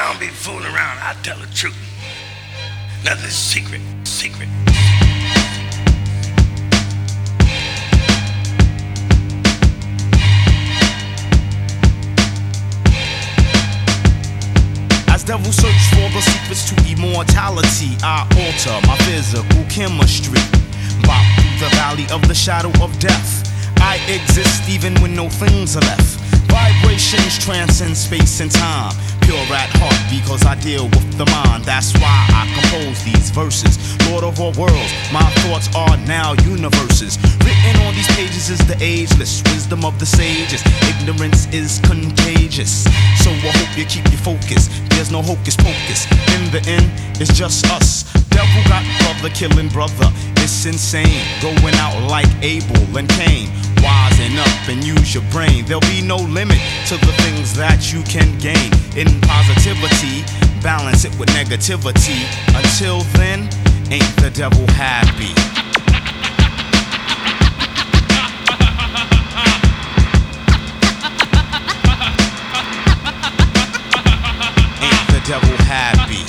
don't be fooling around. I tell the truth. Nothing's secret. As devils search for the secrets to immortality, I alter my physical chemistry. Bop through the valley of the shadow of death. I exist even when no things are left. Vibrations transcend space and time. Pure at heart because I deal with the mind. That's why I compose these verses. Lord of all worlds, my thoughts are now universes. Written on these pages is the ageless wisdom of the sages. Ignorance is contagious, so I hope you keep your focus. There's no hocus pocus. In the end, it's just us. Devil got brother killing brother. It's insane, going out like Abel and Cain. Wisen up and use your brain. There'll be no limit to the things that you can gain. In positivity, balance it with negativity. Until then, ain't the devil happy? Ain't the devil happy?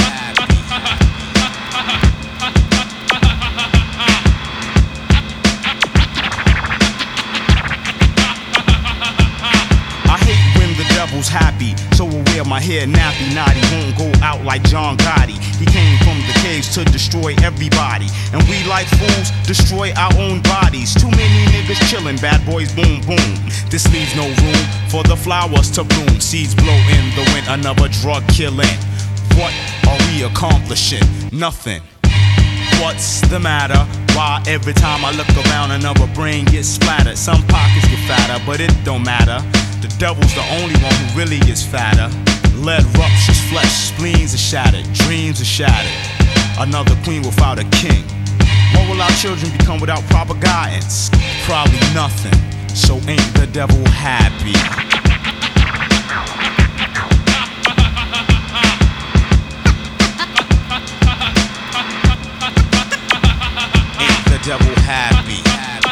Devil's happy, so I wear my hair nappy. Naughty won't go out like John Gotti. He came from the caves to destroy everybody, and we like fools destroy our own bodies. Too many niggas chillin', bad boys boom boom. This leaves no room for the flowers to bloom. Seeds blow in the wind, another drug killing. What are we accomplishing? Nothing. What's the matter? Why every time I look around another brain gets splattered? Some pockets get fatter, but it don't matter. The devil's the only one who really is fatter. Lead ruptures, flesh, spleens are shattered, dreams are shattered. Another queen without a king. What will our children become without proper guidance? Probably nothing. So ain't the devil happy? Ain't the devil happy?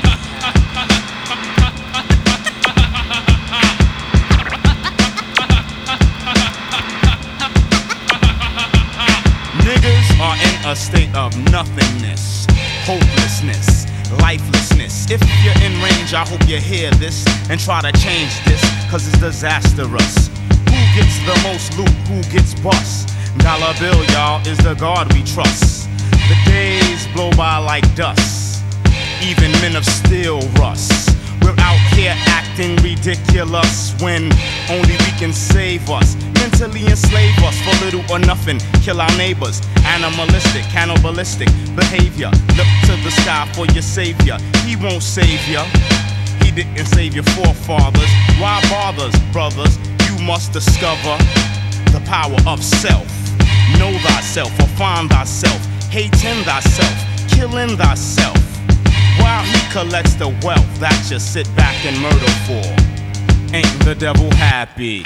Niggas are in a state of nothingness, hopelessness, lifelessness. If you're in range, I hope you hear this and try to change this, cause it's disastrous. Who gets the most loot? Who gets bust? Dollar bill, y'all, is the God we trust. The days blow by like dust. Even men of steel rust. We're out here acting ridiculous when only we can save us. Mentally enslave us for little or nothing. Kill our neighbors. Animalistic, cannibalistic behavior. Look to the sky for your savior. He won't save ya. He didn't save your forefathers. Why bothers, brothers? You must discover the power of self. Know thyself or find thyself. Hating thyself, killing thyself, while he collects the wealth that you sit back and murder for. Ain't the devil happy?